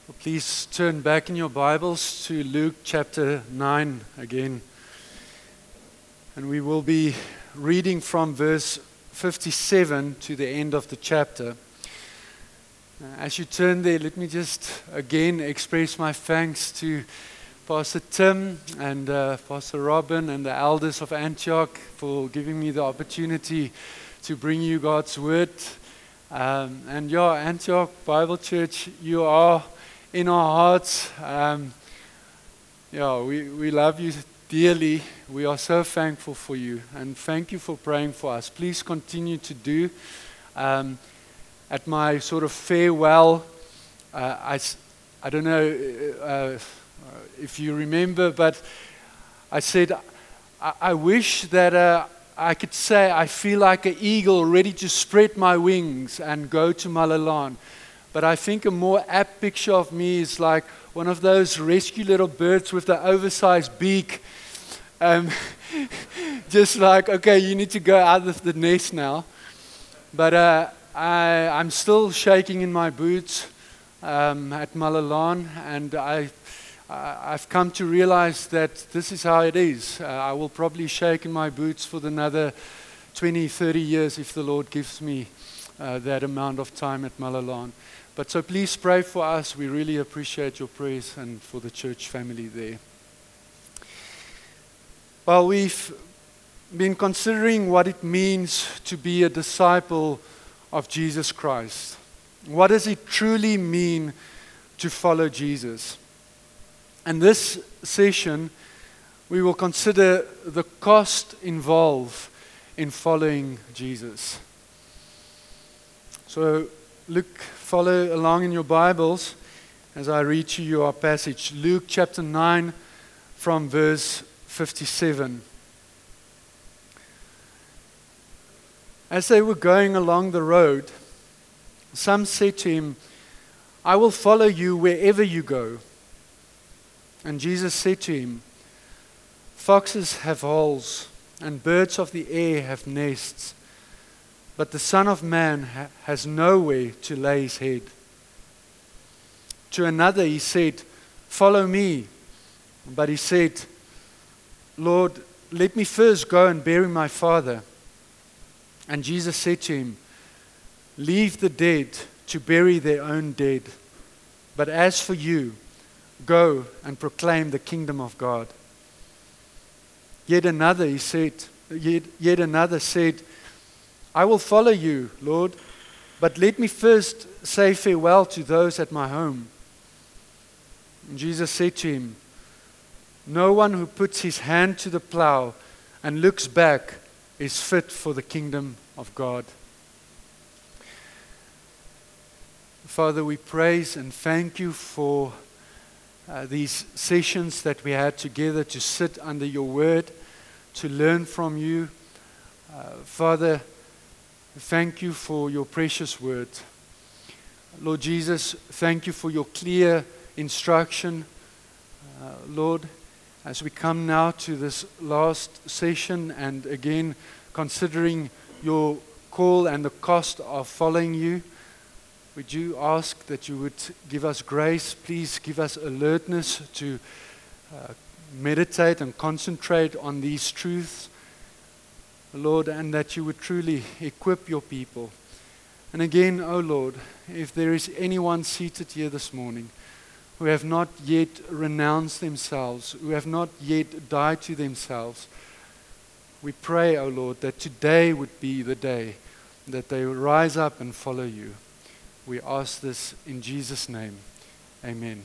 Please turn back in your Bibles to Luke chapter 9 again. And we will be reading from verse 57 to the end of the chapter. As you turn there, let me just again express my thanks to Pastor Tim and Pastor Robin and the elders of Antioch for giving me the opportunity to bring you God's word. Antioch Bible Church, you are in our hearts. We love you dearly. We are so thankful for you, and thank you for praying for us. Please continue to do. At my sort of farewell, I don't know if you remember, but I said, I wish that I could say I feel like an eagle ready to spread my wings and go to Malalaan. But I think a more apt picture of me is like one of those rescue little birds with the oversized beak. Just like, okay, you need to go out of the nest now. But I'm still shaking in my boots at Malalaan, and I've come to realize that this is how it is. I will probably shake in my boots for another 20, 30 years if the Lord gives me that amount of time at Malalaan. But so please pray for us. We really appreciate your prayers and for the church family there. Well, we've been considering what it means to be a disciple of Jesus Christ. What does it truly mean to follow Jesus? And this session, we will consider the cost involved in following Jesus. So follow along in your Bibles as I read to you our passage. Luke chapter 9 from verse 57. As they were going along the road, some said to him, "I will follow you wherever you go." And Jesus said to him, "Foxes have holes, and birds of the air have nests, but the Son of Man has nowhere to lay his head." To another he said, "Follow me." But he said, "Lord, let me first go and bury my father." And Jesus said to him, "Leave the dead to bury their own dead. But as for you, go and proclaim the kingdom of God." Yet another said, "I will follow you, Lord, but let me first say farewell to those at my home." And Jesus said to him, "No one who puts his hand to the plow and looks back is fit for the kingdom of God." Father, we praise and thank you for these sessions that we had together to sit under your word, to learn from you. Father, thank you for your precious word. Lord Jesus, thank you for your clear instruction. Lord, as we come now to this last session and again considering your call and the cost of following you, we do ask that you would give us grace. Please give us alertness to meditate and concentrate on these truths, Lord, and that you would truly equip your people. And again, oh Lord, if there is anyone seated here this morning who have not yet renounced themselves, who have not yet died to themselves, we pray, oh Lord, that today would be the day that they will rise up and follow you. We ask this in Jesus' name. Amen.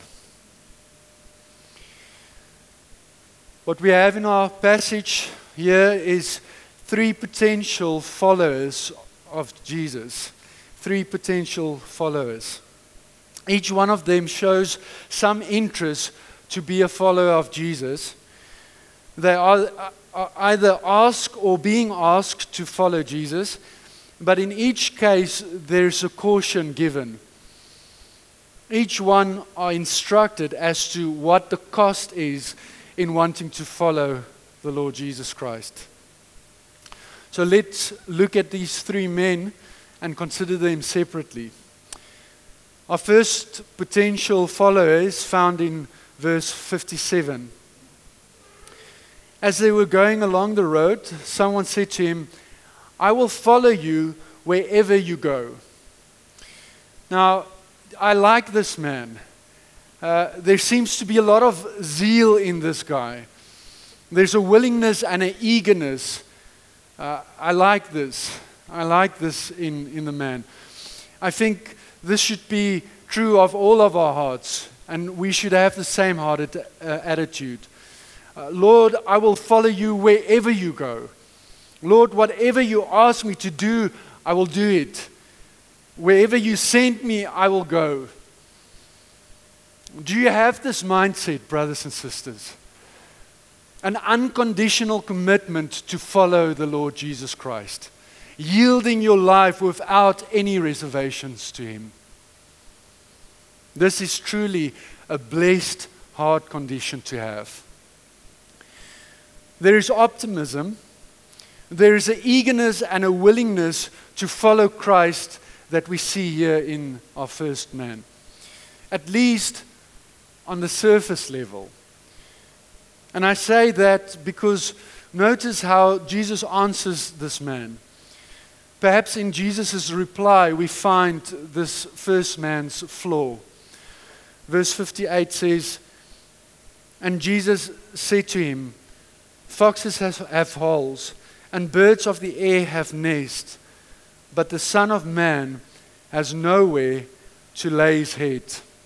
What we have in our passage here is three potential followers of Jesus. Three potential followers. Each one of them shows some interest to be a follower of Jesus. They are either asked or being asked to follow Jesus, but in each case there's a caution given. Each one are instructed as to what the cost is in wanting to follow the Lord Jesus Christ. So let's look at these three men and consider them separately. Our first potential follower is found in verse 57. As they were going along the road, someone said to him, "I will follow you wherever you go." Now, I like this man. There seems to be a lot of zeal in this guy. There's a willingness and an eagerness. I like this. I like this in the man. I think this should be true of all of our hearts, and we should have the same hearted attitude. Lord, I will follow you wherever you go. Lord, whatever you ask me to do, I will do it. Wherever you send me, I will go. Do you have this mindset, brothers and sisters? An unconditional commitment to follow the Lord Jesus Christ, yielding your life without any reservations to Him. This is truly a blessed heart condition to have. There is optimism, there is an eagerness and a willingness to follow Christ that we see here in our first man, at least on the surface level. And I say that because notice how Jesus answers this man. Perhaps in Jesus' reply we find this first man's flaw. Verse 58 says, "And Jesus said to him, 'Foxes have holes, and birds of the air have nests, but the Son of Man has nowhere to lay his head.'"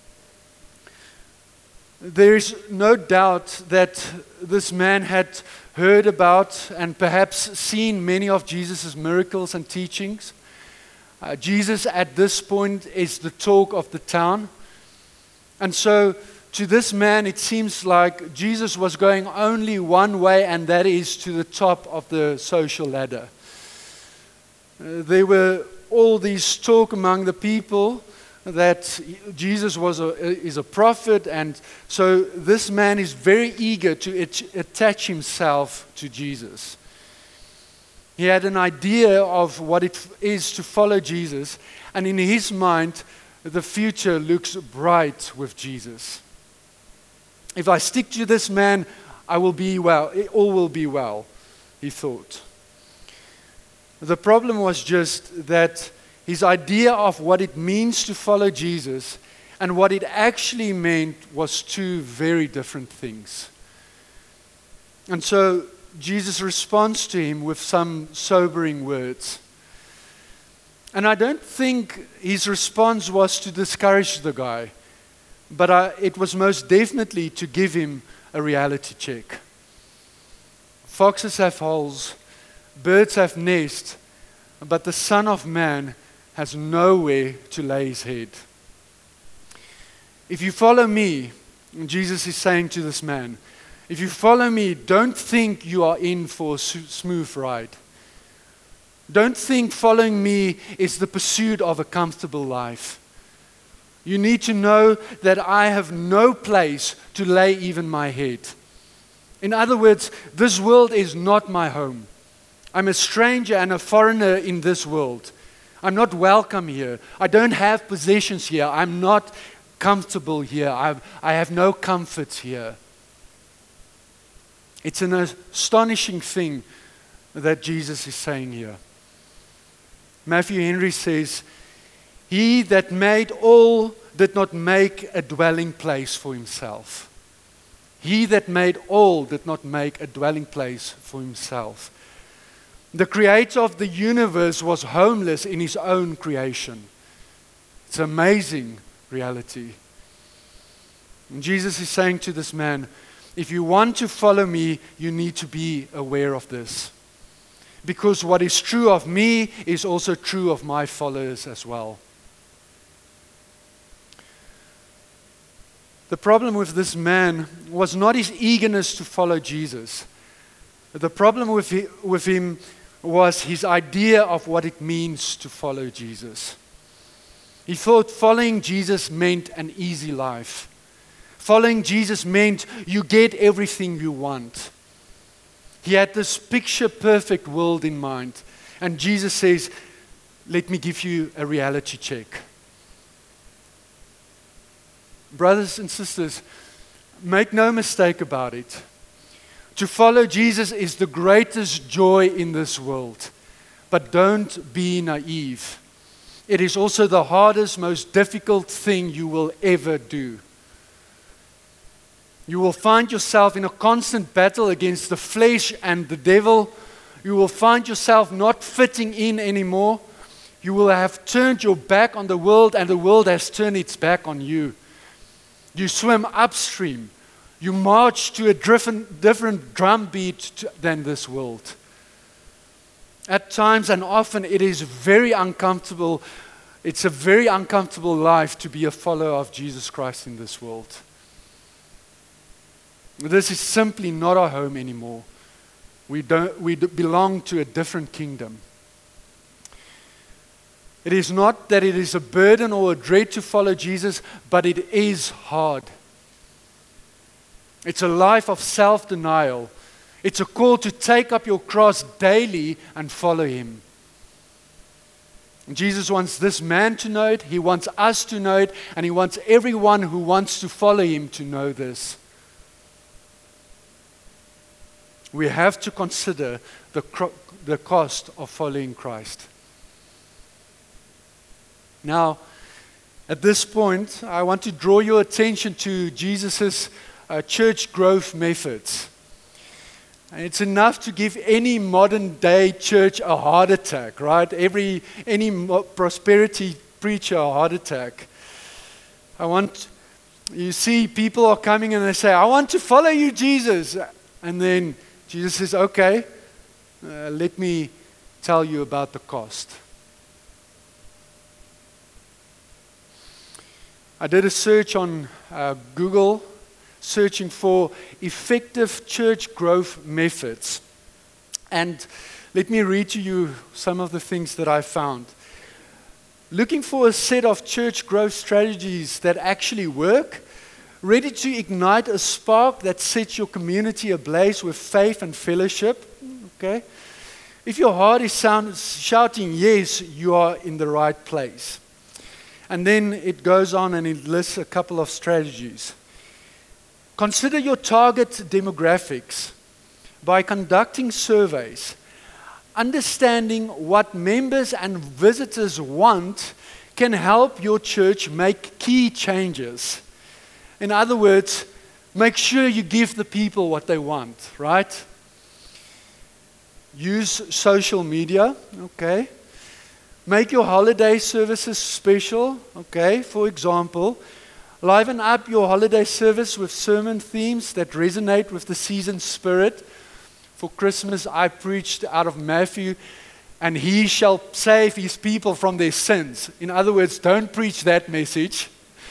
There is no doubt that this man had heard about and perhaps seen many of Jesus' miracles and teachings. Jesus at this point is the talk of the town. And so to this man it seems like Jesus was going only one way, and that is to the top of the social ladder. There were all these talk among the people that Jesus is a prophet, and so this man is very eager to attach himself to Jesus. He had an idea of what it is to follow Jesus, and in his mind, the future looks bright with Jesus. If I stick to this man, I will be well. All will be well, he thought. The problem was just that his idea of what it means to follow Jesus and what it actually meant was two very different things. And so Jesus responds to him with some sobering words. And I don't think his response was to discourage the guy, but it was most definitely to give him a reality check. Foxes have holes, birds have nests, but the Son of Man has nowhere to lay his head. If you follow me, Jesus is saying to this man, if you follow me, don't think you are in for a smooth ride. Don't think following me is the pursuit of a comfortable life. You need to know that I have no place to lay even my head. In other words, this world is not my home. I'm a stranger and a foreigner in this world. I'm not welcome here. I don't have possessions here. I'm not comfortable here. I have no comfort here. It's an astonishing thing that Jesus is saying here. Matthew Henry says, "He that made all did not make a dwelling place for himself." He that made all did not make a dwelling place for himself. The creator of the universe was homeless in his own creation. It's an amazing reality. And Jesus is saying to this man, if you want to follow me, you need to be aware of this. Because what is true of me is also true of my followers as well. The problem with this man was not his eagerness to follow Jesus. The problem with him was his idea of what it means to follow Jesus. He thought following Jesus meant an easy life. Following Jesus meant you get everything you want. He had this picture-perfect world in mind. And Jesus says, let me give you a reality check. Brothers and sisters, make no mistake about it. To follow Jesus is the greatest joy in this world. But don't be naive. It is also the hardest, most difficult thing you will ever do. You will find yourself in a constant battle against the flesh and the devil. You will find yourself not fitting in anymore. You will have turned your back on the world, and the world has turned its back on you. You swim upstream. You march to a different drum beat than this world. At times and often it is very uncomfortable. It's a very uncomfortable life to be a follower of Jesus Christ in this world. This is simply not our home anymore. We belong to a different kingdom. It is not that it is a burden or a dread to follow Jesus, but it is hard. It's a life of self-denial. It's a call to take up your cross daily and follow Him. And Jesus wants this man to know it, He wants us to know it, and He wants everyone who wants to follow Him to know this. We have to consider the cost of following Christ. Now, at this point, I want to draw your attention to Jesus' church growth methods. And it's enough to give any modern day church a heart attack, right? Any prosperity preacher a heart attack. You see people are coming and they say, I want to follow you, Jesus. And then Jesus says, okay, let me tell you about the cost. I did a search on Google, searching for effective church growth methods. And let me read to you some of the things that I found. Looking for a set of church growth strategies that actually work, ready to ignite a spark that sets your community ablaze with faith and fellowship. Okay? If your heart is shouting yes, you are in the right place. And then it goes on and it lists a couple of strategies. Consider your target demographics by conducting surveys. Understanding what members and visitors want can help your church make key changes. In other words, make sure you give the people what they want, right? Use social media, okay? Make your holiday services special, okay? For example, liven up your holiday service with sermon themes that resonate with the season spirit. For Christmas, I preached out of Matthew, and He shall save His people from their sins. In other words, don't preach that message.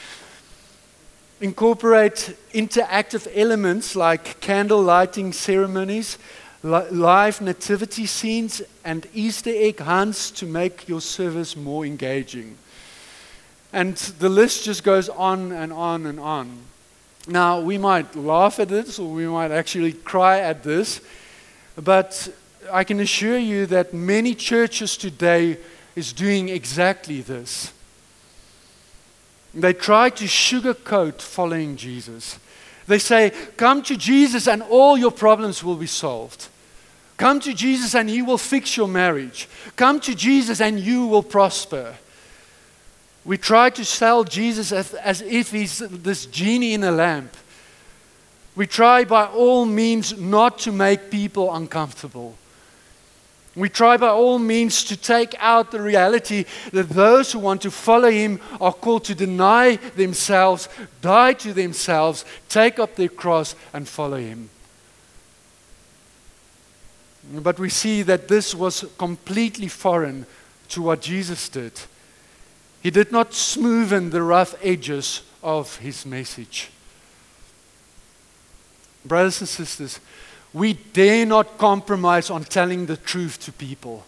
Incorporate interactive elements like candle lighting ceremonies, live nativity scenes, and Easter egg hunts to make your service more engaging. And the list just goes on and on and on. Now, we might laugh at this, or we might actually cry at this, but I can assure you that many churches today is doing exactly this. They try to sugarcoat following Jesus. They say, come to Jesus and all your problems will be solved. Come to Jesus and He will fix your marriage. Come to Jesus and you will prosper. We try to sell Jesus as if He's this genie in a lamp. We try by all means not to make people uncomfortable. We try by all means to take out the reality that those who want to follow Him are called to deny themselves, die to themselves, take up their cross and follow Him. But we see that this was completely foreign to what Jesus did. He did not smoothen the rough edges of His message. Brothers and sisters, we dare not compromise on telling the truth to people.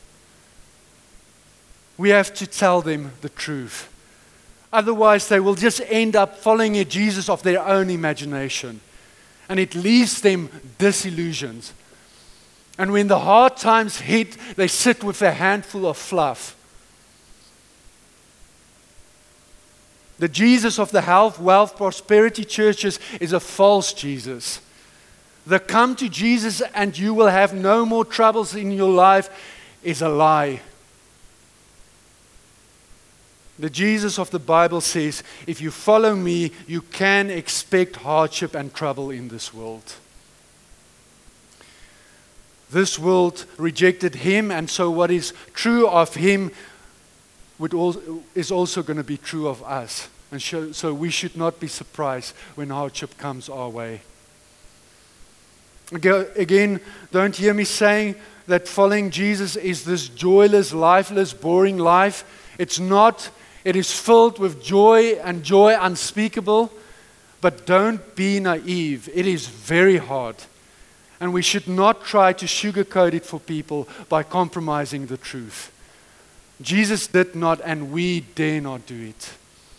We have to tell them the truth. Otherwise, they will just end up following a Jesus of their own imagination. And it leaves them disillusioned. And when the hard times hit, they sit with a handful of fluff. The Jesus of the health, wealth, prosperity churches is a false Jesus. The come to Jesus and you will have no more troubles in your life is a lie. The Jesus of the Bible says, if you follow me, you can expect hardship and trouble in this world. This world rejected him, and so what is true of him is also going to be true of us. And so we should not be surprised when hardship comes our way. Again, don't hear me saying that following Jesus is this joyless, lifeless, boring life. It's not. It is filled with joy and joy unspeakable. But don't be naive. It is very hard. And we should not try to sugarcoat it for people by compromising the truth. Jesus did not, and we dare not do it.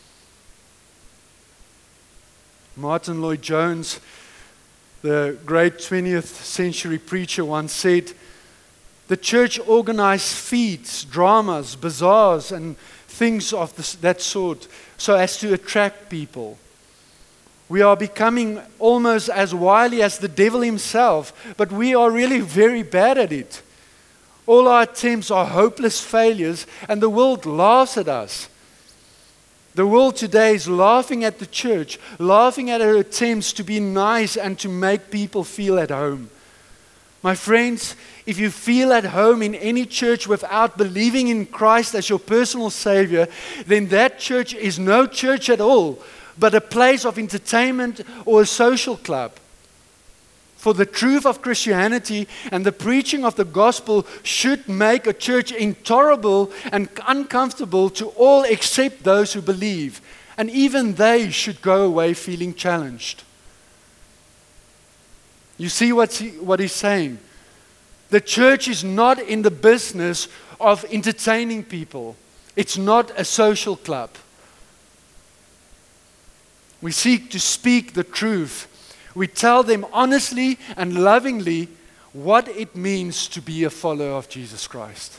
Martin Lloyd-Jones, the great 20th century preacher, once said, the church organized feasts, dramas, bazaars, and things of that sort so as to attract people. We are becoming almost as wily as the devil himself, but we are really very bad at it. All our attempts are hopeless failures, and the world laughs at us. The world today is laughing at the church, laughing at our attempts to be nice and to make people feel at home. My friends, if you feel at home in any church without believing in Christ as your personal Savior, then that church is no church at all, but a place of entertainment or a social club. For the truth of Christianity and the preaching of the gospel should make a church intolerable and uncomfortable to all except those who believe. And even they should go away feeling challenged. You see what he's saying? The church is not in the business of entertaining people. It's not a social club. We seek to speak the truth. We tell them honestly and lovingly what it means to be a follower of Jesus Christ.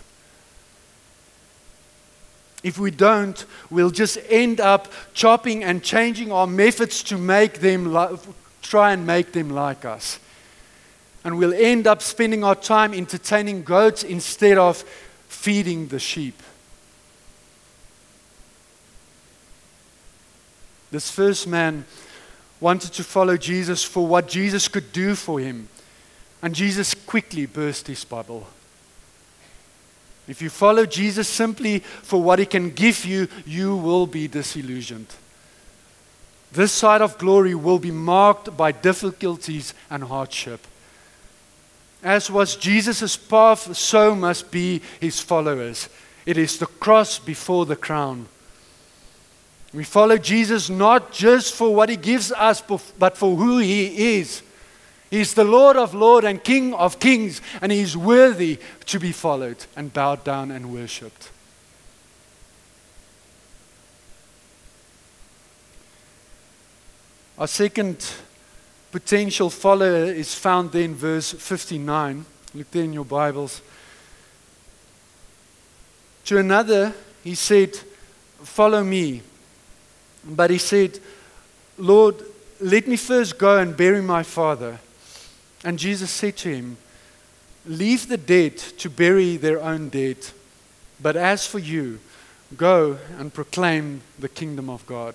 If we don't, we'll just end up chopping and changing our methods to make them try and make them like us. And we'll end up spending our time entertaining goats instead of feeding the sheep. This first man wanted to follow Jesus for what Jesus could do for him. And Jesus quickly burst his bubble. If you follow Jesus simply for what he can give you, you will be disillusioned. This side of glory will be marked by difficulties and hardship. As was Jesus' path, so must be his followers. It is the cross before the crown. We follow Jesus not just for what he gives us, but for who he is. He's the Lord of lords and King of kings, and he is worthy to be followed and bowed down and worshipped. Our second potential follower is found there in verse 59. Look there in your Bibles. To another, he said, "Follow me." But he said, "Lord, let me first go and bury my father." And Jesus said to him, "Leave the dead to bury their own dead. But as for you, go and proclaim the kingdom of God."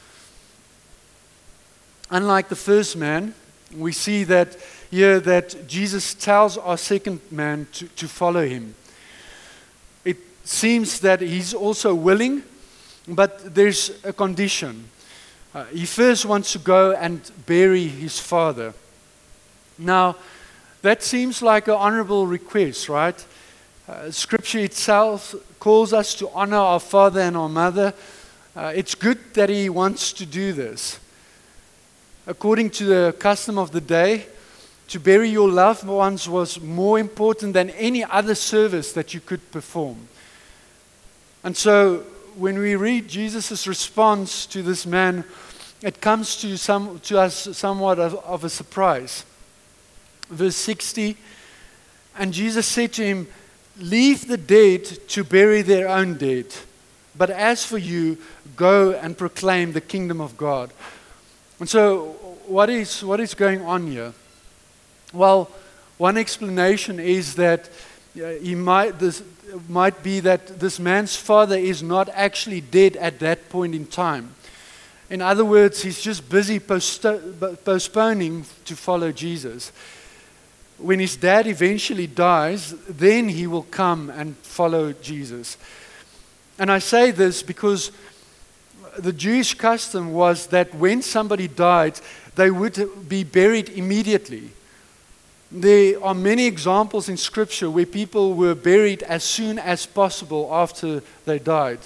Unlike the first man, we see that here that Jesus tells our second man to follow him. It seems that he's also willing, but there's a condition. He first wants to go and bury his father. Now, that seems like an honorable request, right? Scripture itself calls us to honor our father and our mother. It's good that he wants to do this. According to the custom of the day, to bury your loved ones was more important than any other service that you could perform. And so, when we read Jesus' response to this man, it comes to us somewhat of a surprise. Verse 60, and Jesus said to him, "Leave the dead to bury their own dead, But as for you, go and proclaim the kingdom of God. And so, what is going on here? Well, one explanation is that this might be that this man's father is not actually dead at that point in time. In other words, he's just busy postponing to follow Jesus. When his dad eventually dies, then he will come and follow Jesus. And I say this because the Jewish custom was that when somebody died, they would be buried immediately. There are many examples in Scripture where people were buried as soon as possible after they died.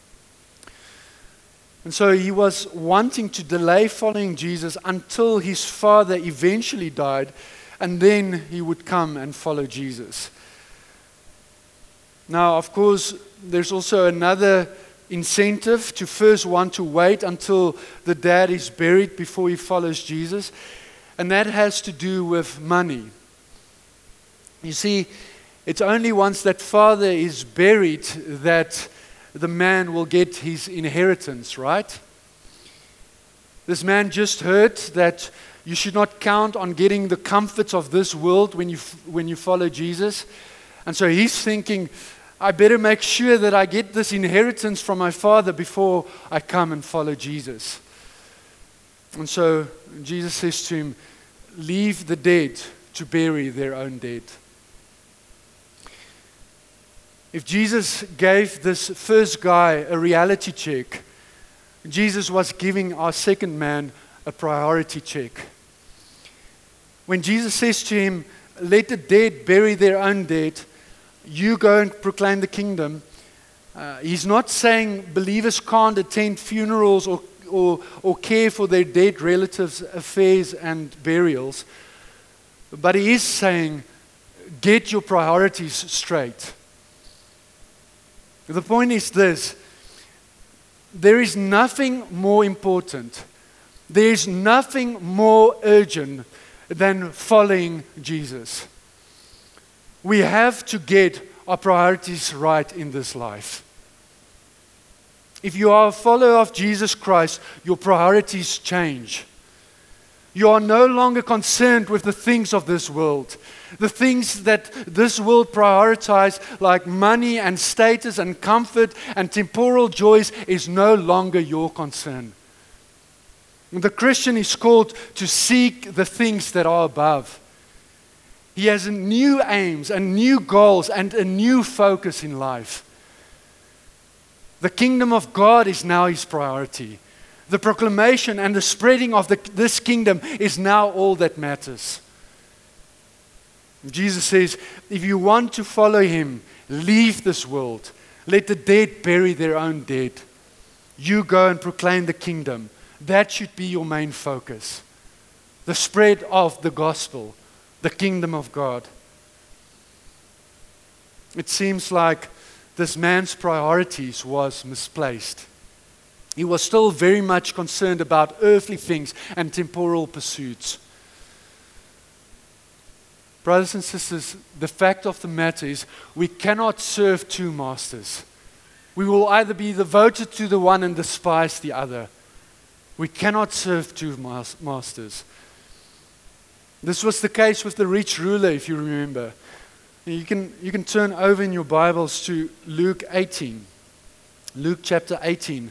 And so he was wanting to delay following Jesus until his father eventually died, and then he would come and follow Jesus. Now, of course, there's also another incentive to first want to wait until the dad is buried before he follows Jesus, and that has to do with money. You see, it's only once that father is buried that the man will get his inheritance, right? This man just heard that you should not count on getting the comforts of this world when you follow Jesus. And so he's thinking, I better make sure that I get this inheritance from my father before I come and follow Jesus. And so Jesus says to him, leave the dead to bury their own dead. If Jesus gave this first guy a reality check, Jesus was giving our second man a priority check. When Jesus says to him, let the dead bury their own dead, you go and proclaim the kingdom, he's not saying believers can't attend funerals or care for their dead relatives' affairs and burials, but he is saying, get your priorities straight. The point is this: there is nothing more important, there is nothing more urgent than following Jesus. We have to get our priorities right in this life. If you are a follower of Jesus Christ, your priorities change. You are no longer concerned with the things of this world. The things that this world prioritizes, like money and status and comfort and temporal joys, is no longer your concern. The Christian is called to seek the things that are above. He has new aims and new goals and a new focus in life. The kingdom of God is now his priority. The proclamation and the spreading of this kingdom is now all that matters. Jesus says, if you want to follow him, leave this world. Let the dead bury their own dead. You go and proclaim the kingdom. That should be your main focus. The spread of the gospel. The kingdom of God. It seems like this man's priorities was misplaced. He was still very much concerned about earthly things and temporal pursuits. Brothers and sisters, the fact of the matter is we cannot serve two masters. We will either be devoted to the one and despise the other. We cannot serve two masters. This was the case with the rich ruler, if you remember. You can turn over in your Bibles to Luke 18. Luke chapter 18.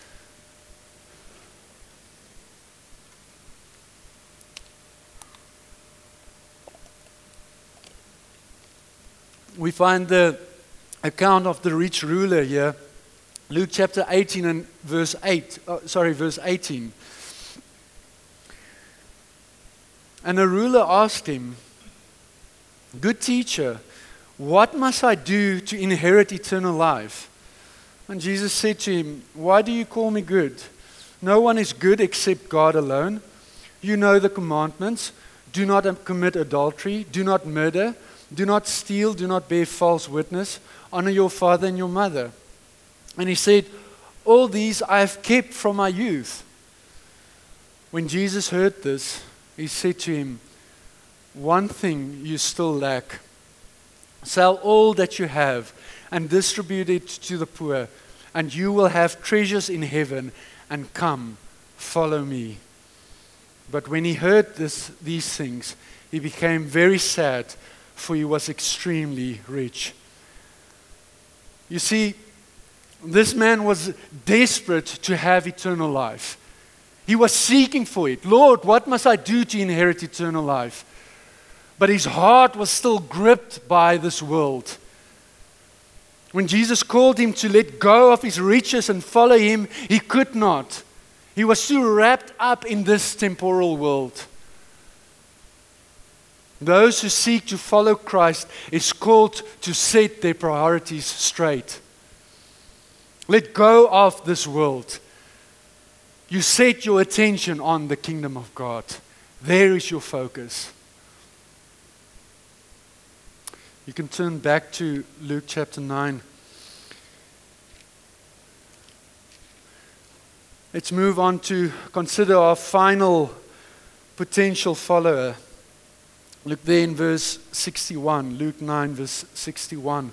We find the account of the rich ruler here. Luke chapter 18 and verse 18. And a ruler asked him, "Good teacher, what must I do to inherit eternal life?" And Jesus said to him, "Why do you call me good? No one is good except God alone. You know the commandments. Do not commit adultery. Do not murder. Do not steal. Do not bear false witness. Honor your father and your mother." And he said, "All these I have kept from my youth." When Jesus heard this, he said to him, "One thing you still lack. Sell all that you have and distribute it to the poor, and you will have treasures in heaven, and come, follow me." But when he heard these things, he became very sad, for he was extremely rich. You see, this man was desperate to have eternal life. He was seeking for it. "Lord, what must I do to inherit eternal life?" But his heart was still gripped by this world. When Jesus called him to let go of his riches and follow him, he could not. He was too wrapped up in this temporal world. Those who seek to follow Christ is called to set their priorities straight. Let go of this world. You set your attention on the kingdom of God. There is your focus. You can turn back to Luke chapter 9. Let's move on to consider our final potential follower. Look there in verse 61, Luke 9, verse 61.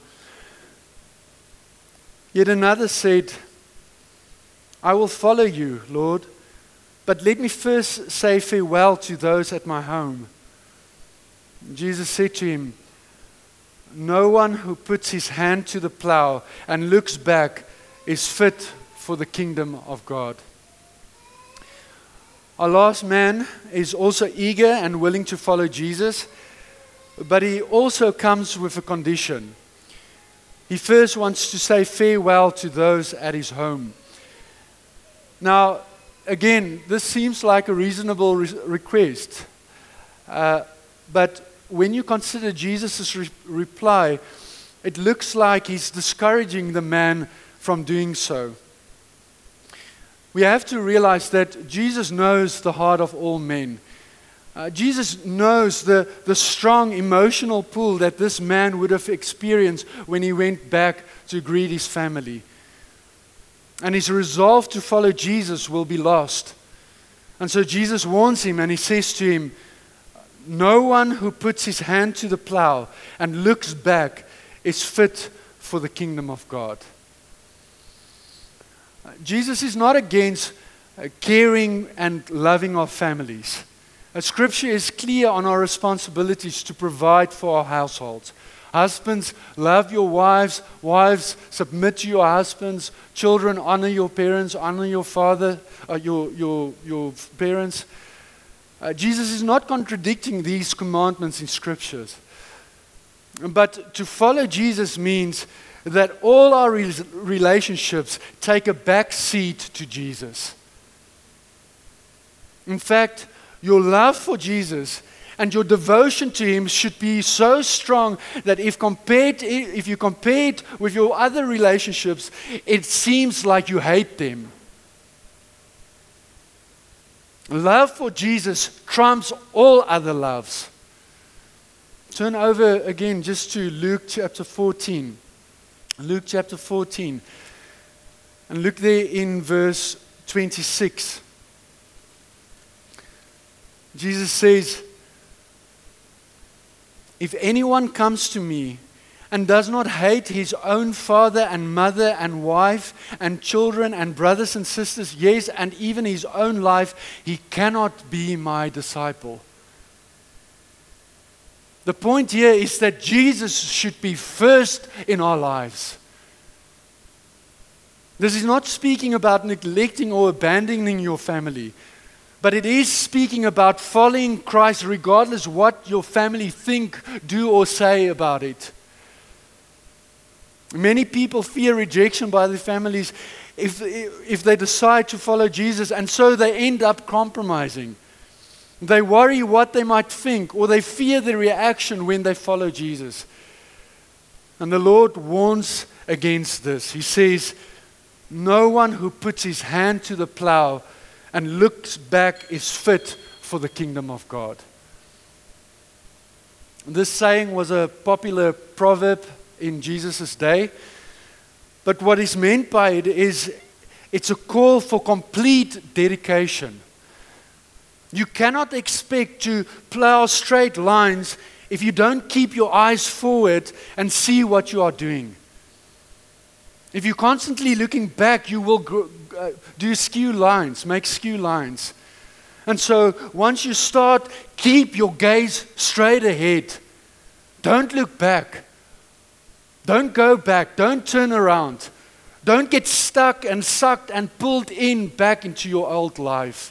Yet another said, "I will follow you, Lord, but let me first say farewell to those at my home." Jesus said to him, "No one who puts his hand to the plow and looks back is fit for the kingdom of God." Our last man is also eager and willing to follow Jesus, but he also comes with a condition. He first wants to say farewell to those at his home. Now, again, this seems like a reasonable request, but when you consider Jesus' reply, it looks like he's discouraging the man from doing so. We have to realize that Jesus knows the heart of all men. Jesus knows the strong emotional pull that this man would have experienced when he went back to greet his family. And his resolve to follow Jesus will be lost. And so Jesus warns him and he says to him, "No one who puts his hand to the plow and looks back is fit for the kingdom of God." Jesus is not against caring and loving our families. Scripture is clear on our responsibilities to provide for our households. Husbands, love your wives. Wives, submit to your husbands. Children, honor your parents. Honor your father, your parents. Jesus is not contradicting these commandments in Scriptures. But to follow Jesus means that all our relationships take a back seat to Jesus. In fact, your love for Jesus and your devotion to Him should be so strong that if you compare it with your other relationships, it seems like you hate them. Love for Jesus trumps all other loves. Turn over again just to Luke chapter 14. Luke chapter 14. And look there in verse 26. Jesus says, "If anyone comes to me and does not hate his own father and mother and wife and children and brothers and sisters, yes, and even his own life, he cannot be my disciple." The point here is that Jesus should be first in our lives. This is not speaking about neglecting or abandoning your family, but it is speaking about following Christ regardless what your family think, do, or say about it. Many people fear rejection by their families if they decide to follow Jesus, and so they end up compromising. They worry what they might think, or they fear the reaction when they follow Jesus. And the Lord warns against this. He says, "No one who puts his hand to the plow and looks back is fit for the kingdom of God." This saying was a popular proverb in Jesus' day, but what is meant by it is it's a call for complete dedication. You cannot expect to plow straight lines if you don't keep your eyes forward and see what you are doing. If you're constantly looking back, you will do skew lines, make skew lines. And so once you start, keep your gaze straight ahead. Don't look back. Don't go back. Don't turn around. Don't get stuck and sucked and pulled in back into your old life.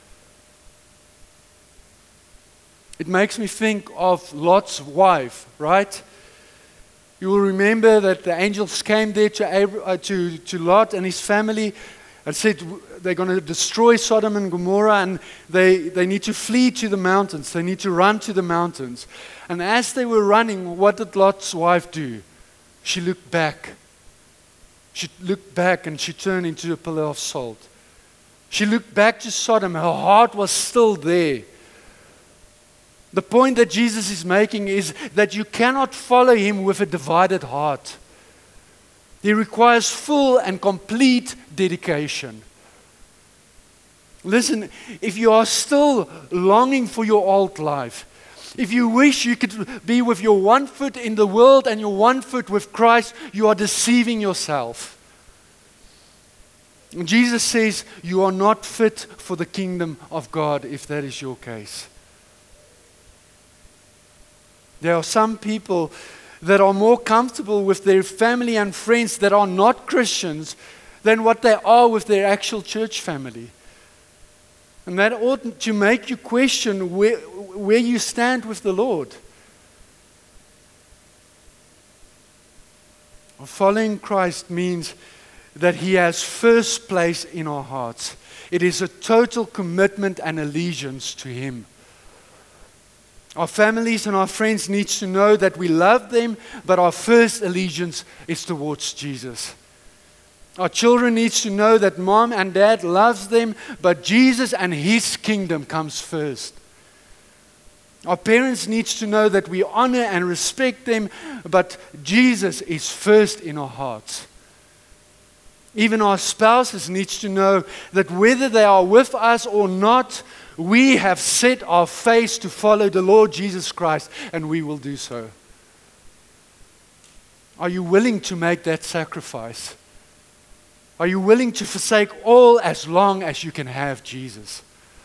It makes me think of Lot's wife, right? You will remember that the angels came there to Lot and his family and said they're going to destroy Sodom and Gomorrah, and they need to flee to the mountains. They need to run to the mountains. And as they were running, what did Lot's wife do? She looked back. She looked back and she turned into a pillar of salt. She looked back to Sodom. Her heart was still there. The point that Jesus is making is that you cannot follow him with a divided heart. He requires full and complete dedication. Listen, if you are still longing for your old life, if you wish you could be with your one foot in the world and your one foot with Christ, you are deceiving yourself. And Jesus says you are not fit for the kingdom of God if that is your case. There are some people that are more comfortable with their family and friends that are not Christians than what they are with their actual church family. And that ought to make you question where you stand with the Lord. Following Christ means that he has first place in our hearts. It is a total commitment and allegiance to him. Our families and our friends need to know that we love them, but our first allegiance is towards Jesus. Our children need to know that mom and dad loves them, but Jesus and his kingdom comes first. Our parents need to know that we honor and respect them, but Jesus is first in our hearts. Even our spouses need to know that whether they are with us or not, we have set our face to follow the Lord Jesus Christ, and we will do so. Are you willing to make that sacrifice? Are you willing to forsake all as long as you can have Jesus?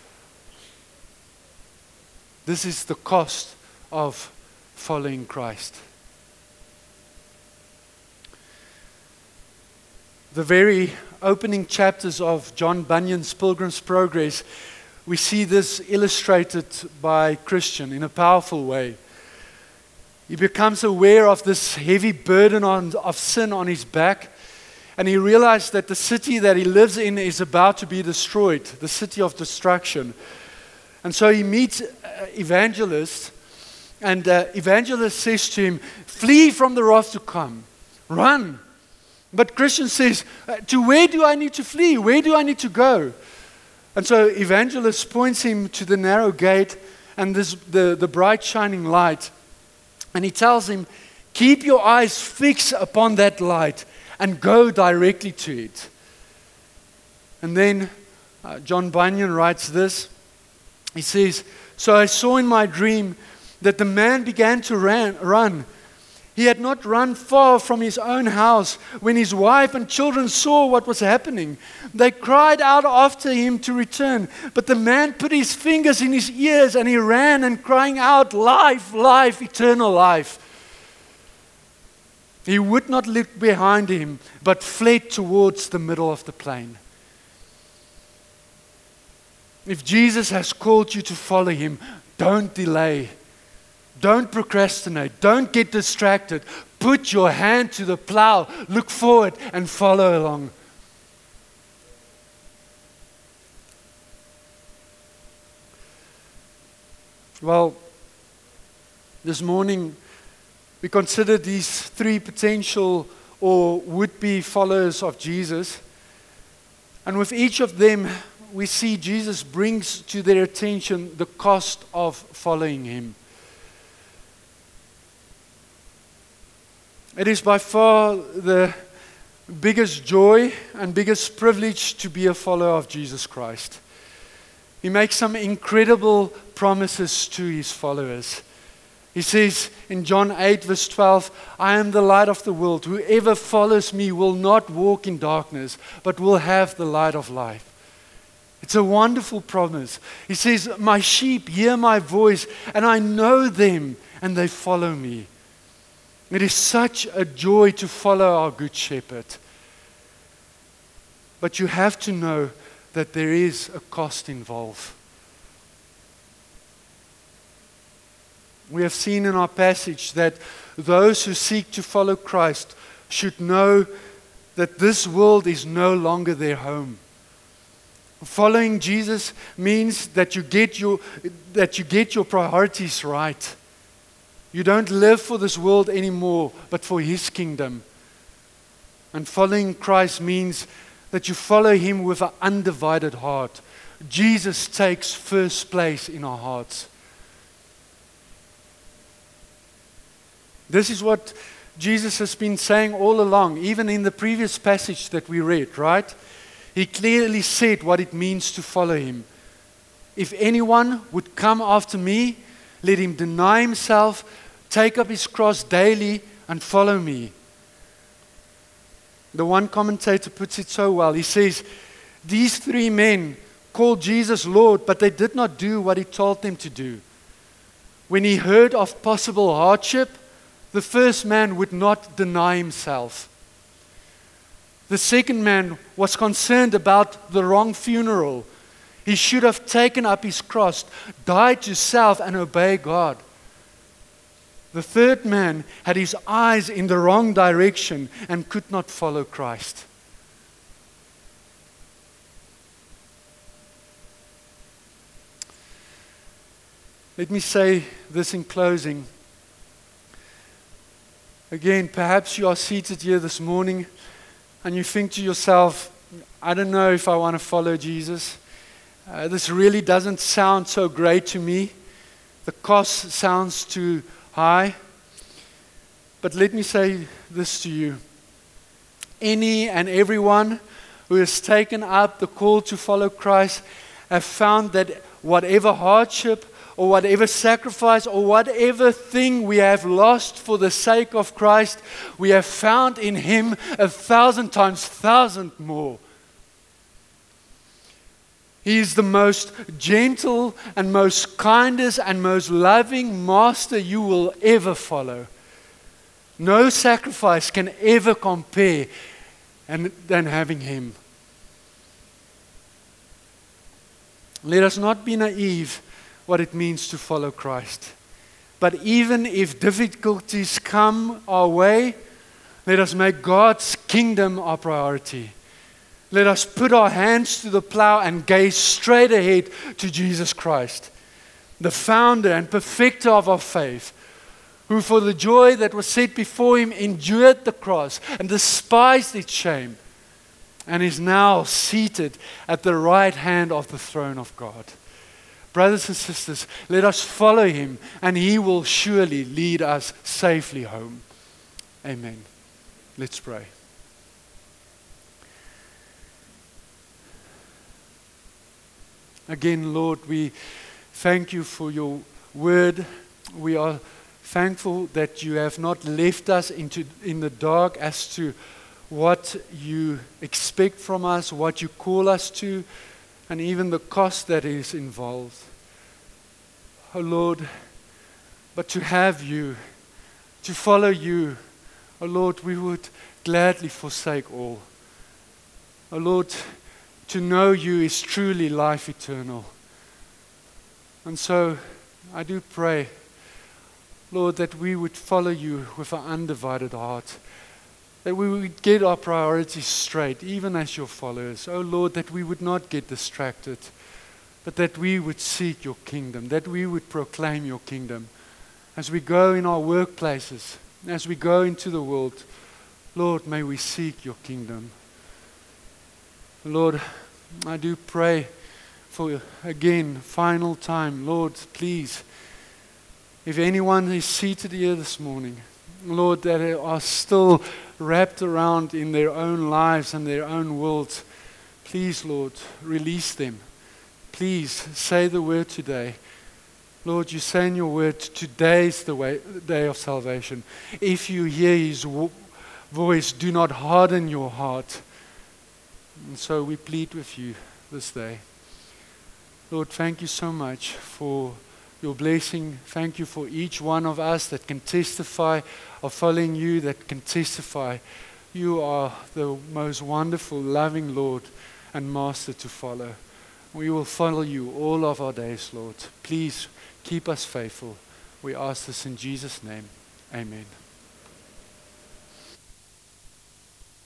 This is the cost of following Christ. The very opening chapters of John Bunyan's Pilgrim's Progress, we see this illustrated by Christian in a powerful way. He becomes aware of this heavy burden of sin on his back, and he realized that the city that he lives in is about to be destroyed, the city of destruction. And so he meets Evangelist, and Evangelist says to him, "Flee from the wrath to come, run." But Christian says, "To where do I need to flee? Where do I need to go?" And so Evangelist points him to the narrow gate and the bright shining light. And he tells him, "Keep your eyes fixed upon that light and go directly to it." And then John Bunyan writes this. He says, "So I saw in my dream that the man began to run. He had not run far from his own house when his wife and children saw what was happening. They cried out after him to return, but the man put his fingers in his ears and he ran and crying out, 'Life, life, eternal life.' He would not look behind him, but fled towards the middle of the plain." If Jesus has called you to follow him, don't delay. Don't procrastinate. Don't get distracted. Put your hand to the plow. Look forward and follow along. Well, this morning we considered these three potential or would-be followers of Jesus. And with each of them, we see Jesus brings to their attention the cost of following him. It is by far the biggest joy and biggest privilege to be a follower of Jesus Christ. He makes some incredible promises to his followers. He says in John 8, verse 12, I am the light of the world. Whoever follows me will not walk in darkness, but will have the light of life. It's a wonderful promise. He says, my sheep hear my voice, and I know them, and they follow me. It is such a joy to follow our Good Shepherd. But you have to know that there is a cost involved. We have seen in our passage that those who seek to follow Christ should know that this world is no longer their home. Following Jesus means that you get your priorities right. You don't live for this world anymore, but for His kingdom. And following Christ means that you follow Him with an undivided heart. Jesus takes first place in our hearts. This is what Jesus has been saying all along, even in the previous passage that we read, right? He clearly said what it means to follow Him. If anyone would come after me, let him deny himself, take up his cross daily, and follow me. The one commentator puts it so well. He says, these three men called Jesus Lord, but they did not do what He told them to do. When he heard of possible hardship, the first man would not deny himself. The second man was concerned about the wrong funeral. He should have taken up his cross, died to self, and obeyed God. The third man had his eyes in the wrong direction and could not follow Christ. Let me say this in closing. Again, perhaps you are seated here this morning and you think to yourself, I don't know if I want to follow Jesus. This really doesn't sound so great to me. The cost sounds too high. But let me say this to you. Any and everyone who has taken up the call to follow Christ have found that whatever hardship or whatever sacrifice or whatever thing we have lost for the sake of Christ, we have found in Him 1,000 times 1,000 more. He is the most gentle and most kindest and most loving master you will ever follow. No sacrifice can ever compare than having Him. Let us not be naive what it means to follow Christ. But even if difficulties come our way, let us make God's kingdom our priority. Let us put our hands to the plow and gaze straight ahead to Jesus Christ, the founder and perfecter of our faith, who for the joy that was set before Him endured the cross and despised its shame, and is now seated at the right hand of the throne of God. Brothers and sisters, let us follow Him, and He will surely lead us safely home. Amen. Let's pray. Again, Lord, we thank You for Your word. We are thankful that You have not left us in the dark as to what You expect from us, what You call us to, and even the cost that is involved. Oh Lord, but to have You, to follow You, oh Lord, we would gladly forsake all. Oh Lord, to know You is truly life eternal. And so I do pray, Lord, that we would follow You with an undivided heart, that we would get our priorities straight, even as Your followers. Oh Lord, that we would not get distracted, but that we would seek Your kingdom, that we would proclaim Your kingdom. As we go in our workplaces, as we go into the world, Lord, may we seek Your kingdom. Lord, I do pray for, again, final time. Lord, please, if anyone is seated here this morning, Lord, that are still wrapped around in their own lives and their own worlds, please, Lord, release them. Please say the word today Lord, you say in your word, today is the day of salvation. If you hear his voice, do not harden your heart. And so we plead with you this day. Lord, thank you so much for your blessing. Thank you for each one of us that can testify of following you, that can testify you are the most wonderful, loving Lord and Master to follow. We will follow you all of our days, Lord. Please keep us faithful. We ask this in Jesus' name. Amen.